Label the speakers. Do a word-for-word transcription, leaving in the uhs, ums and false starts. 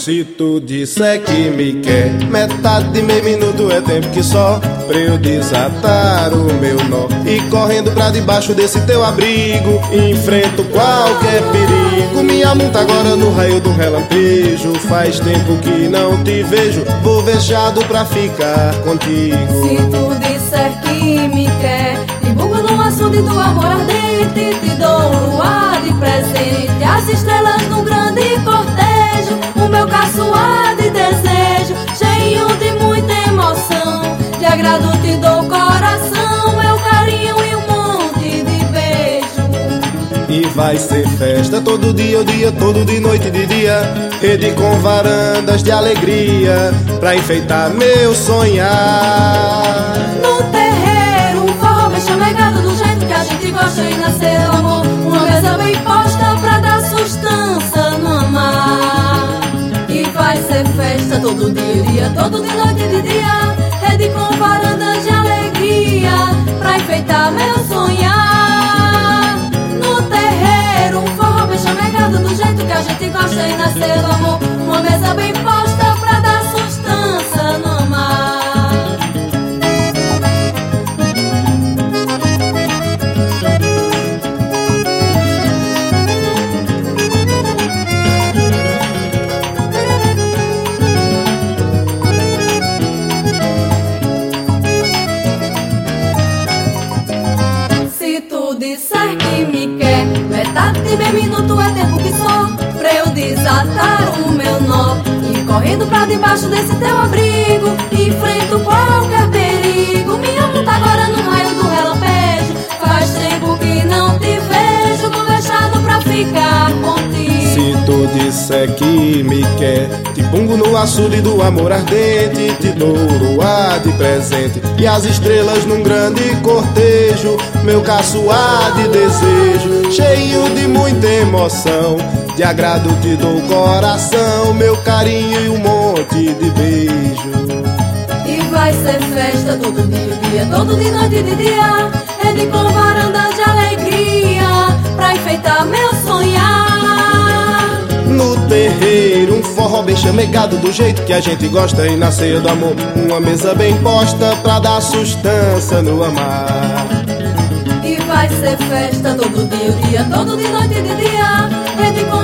Speaker 1: Se tu disser que me quer, metade de meio minuto é tempo que só pra eu desatar o meu nó. E correndo pra debaixo desse teu abrigo, enfrento qualquer perigo. Me amonta agora no raio do relampejo. Faz tempo que não te vejo, vou fechado pra ficar contigo.
Speaker 2: Se tu disser que me quer, te bugo no açude do amor ardente, te dou um luar de presente, as estrelas num grande cortejo, o meu caçoar de desejo, cheio de muita emoção, de agrado te dou coração, meu carinho e um monte de beijo.
Speaker 1: E vai ser festa todo dia, o dia todo, de noite e de dia, rede com varandas de alegria, pra enfeitar meu sonhar.
Speaker 2: No terreiro, um forró bem chamegado, do jeito que a gente gosta, e nasceu amor, uma mesa bem posta pra dar sustância no amar. E vai ser festa todo dia, dia todo, de noite e de dia, rede com varandas de alegria, pra enfeitar meu sonhar. No terreiro, um forró bem chamegado, do jeito que a gente gosta, e nasceu amor, uma mesa bem posta pra dar sustância no amar. Se tu disser que me quer, metade de meio minuto é tempo que só pra eu desatar o meu nó. E correndo pra debaixo desse teu abrigo, enfrento qualquer perigo. Me amonta agora no raio do relampejo, faz tempo que não te vejo, tô deixado pra ficar contigo.
Speaker 1: Se tu disser que me quer, te pongo no açude do amor ardente, te dou luar de presente, e as estrelas num grande cortejo, meu caçoar de desejo, cheio de muita emoção, de agrado te dou coração, meu carinho e um monte de beijo.
Speaker 2: E vai ser festa todo dia, dia todo, de noite e de dia, rede com varanda de alegria, pra enfeitar meu sonhar.
Speaker 1: No terreiro, um forró bem chamegado, do jeito que a gente gosta, e na ceia do amor, uma mesa bem posta pra dar sustância no amar.
Speaker 2: E vai ser festa todo dia, dia todo, de noite e de dia, rede com